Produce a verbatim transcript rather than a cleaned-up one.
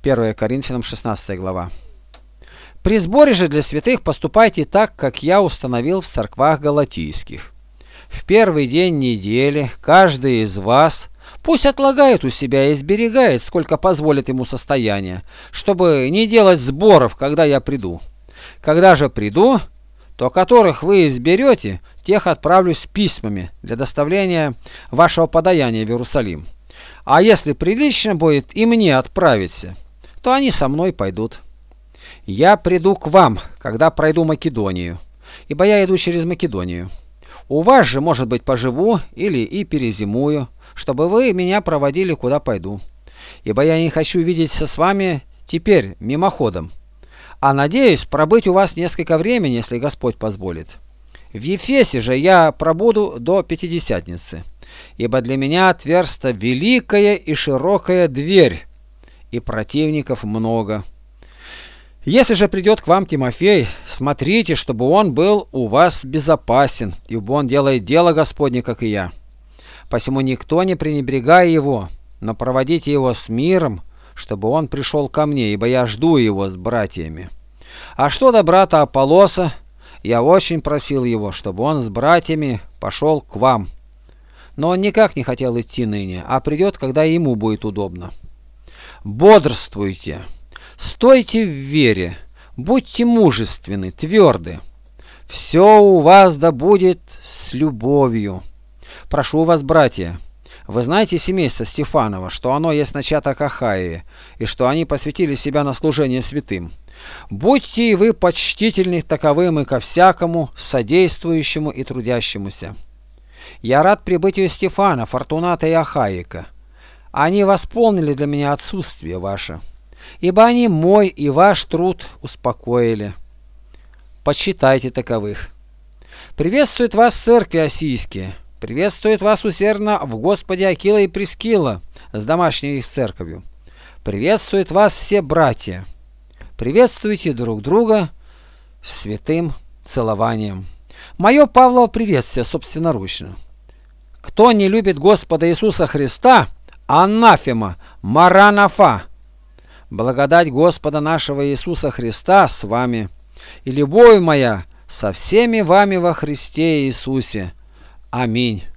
первое Коринфянам шестнадцатая глава. При сборе же для святых поступайте так, как я установил в церквах галатийских. В первый день недели каждый из вас пусть отлагает у себя и сберегает, сколько позволит ему состояние, чтобы не делать сборов, когда я приду. Когда же приду, то которых вы изберете, тех отправлю с письмами для доставления вашего подаяния в Иерусалим. А если прилично будет и мне отправиться, то они со мной пойдут. Я приду к вам, когда пройду Македонию, ибо я иду через Македонию. У вас же, может быть, поживу или и перезимую, чтобы вы меня проводили, куда пойду. Ибо я не хочу видеться с вами теперь мимоходом, а надеюсь пробыть у вас несколько времени, если Господь позволит. В Ефесе же я пробуду до Пятидесятницы, ибо для меня отверста великая и широкая дверь, и противников много. Если же придет к вам Тимофей, смотрите, чтобы он был у вас безопасен, ибо он делает дело Господне, как и я. Посему никто не пренебрегай его, но проводите его с миром, чтобы он пришел ко мне, ибо я жду его с братьями. А что до брата Аполлоса, я очень просил его, чтобы он с братьями пошел к вам. Но он никак не хотел идти ныне, а придет, когда ему будет удобно. Бодрствуйте. Стойте в вере, будьте мужественны, тверды. Все у вас да будет с любовью. Прошу вас, братья, вы знаете семейство Стефанова, что оно есть начаток Ахаии, и что они посвятили себя на служение святым. Будьте и вы почтительны таковым и ко всякому, содействующему и трудящемуся. Я рад прибытию Стефана, Фортуната и Ахаика. Они восполнили для меня отсутствие ваше, ибо они мой и ваш труд успокоили. Почитайте таковых. Приветствуют вас церкви осийские, приветствует вас усердно в Господе Акила и Прискила с домашней их церковью. Приветствуют вас все братья. Приветствуйте друг друга святым целованием. Мое Павлово приветствие собственноручно. Кто не любит Господа Иисуса Христа, анафема, маранафа. Благодать Господа нашего Иисуса Христа с вами, и любовь моя со всеми вами во Христе Иисусе. Аминь.